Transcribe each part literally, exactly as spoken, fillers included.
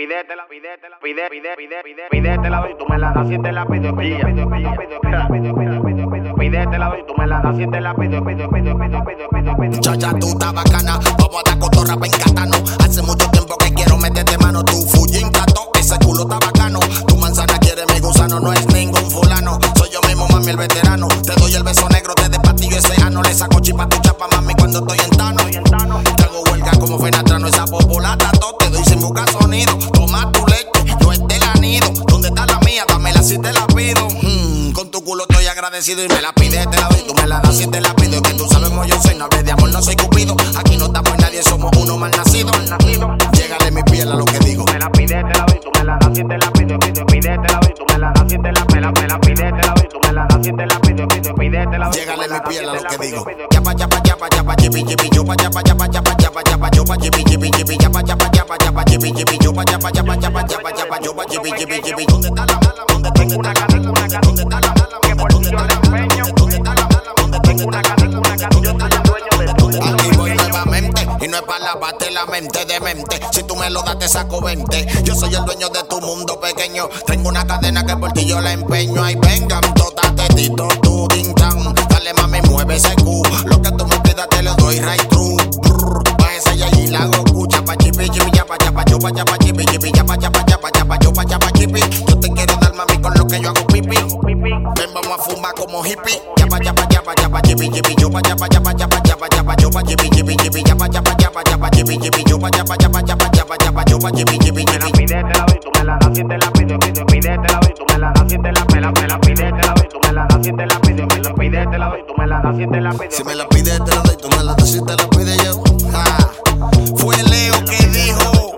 pide, te la pide, te la pide, pide, pide, pide, pide, te la doy, tú me la das y te la pido, pido, pido, pido, pido, pido, pido, pido, pido, pido, pide, te la doy, tú me la das y te la pido, pido, pido, pido, pido, pido, pido. Chacha, tú estás bacana, vamos a dar cotorra pa' encatano. Hace mucho tiempo que quiero meterte mano, tu Fuji plato, ese culo está bacano. Tu manzana quiere mi gusano, no es ningún fulano. Soy yo mismo, mami, el veterano. Te doy el beso negro, te despatillo ese ano. Le saco chipa a tu chapa, mami, cuando estoy en tano. Te hago huelga como Fenatrano, esa popolata todo te doy sin buscar sonido. Toma tu leche, yo es del anido. ¿Dónde está la mía? Dámela si te la pido. Hmm, con tu culo estoy agradecido y me la pides, te la doy, tú me la das y te la pido. Que tú sabes cómo yo soy, no hables de amor, no soy cupido. Aquí no estamos en nadie, somos uno mal nacido. Llégale mi piel a lo que digo. Me la pides, te la doy, tú me la das y te la pido, pido, pide, te la doy, tú me la das y te la, me la, me la pides, te la doy, tú me la das y te la pido, pido, pide, te la doy. Llégale mi piel a lo que digo. Yapa, yapa, yapa, yapa, chipi, chipi, yopa, yapa, yapa, yapa, yapa, yapa, yopa, chipi, chipi, chipi, yapa, yapa, yapa, yapa, chipi, chipi, yopa, yapa, yapa, yapa, yapa, yapa, yopa, chipi, chipi, chipi. ¿Dónde está la mala? ¿Dónde está la mala? ¿Dónde está la mala? Que por ti yo le empeño. ¿Dónde está la mala? ¿Dónde Tengo una cadena, una cadena, yo soy el dueño de todo. Aquí voy nuevamente y no es para lavarte la mente de mente. Si tú me lo das te saco veinte. Yo soy el dueño de tu mundo pequeño. Tengo una cadena que por ti yo la empeño. Ahí vengan todas tetitos, tu din tan. Dale mami, mueve ese cu. Lo que tú me pidas te lo doy right through. Bájese ya y la hago cu. Chapa chipi chipi chapa chapa chupa chapa chipi chipi chapa chapa chapa chapa chupa chapa chipi. Yo te quiero dar mami con lo que yo hago pipi. Ven vamos a fumar como hippie. Chapa chapa chapa chapa chipi chipi chupa chapa chapa chapa chapa chapa chupa chipi chipi chipi chapa chapa chapa chapa chipi chipi chupa chapa chapa chapa chapa chapa chupa chipi chipi Me la chipi. pides, te la doy, tú me la das y te la pido, pido, pide, te la doy, tú me la das y te la, me la, me la pides, te la doy, tú me la das y te la pido, me la pides, te la doy, tú me la das y te la pido. Si me la pides te la doy, tú me la das y te la pide yo. Ah, fue Leo que dijo.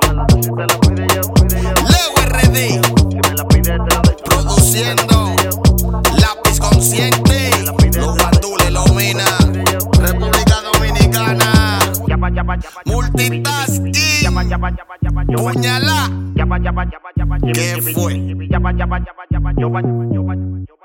Leo R D produciendo Lápiz Consciente. Los guandules, los mina. República Dominicana. Multitasking. Puñalá. ¿Qué fue?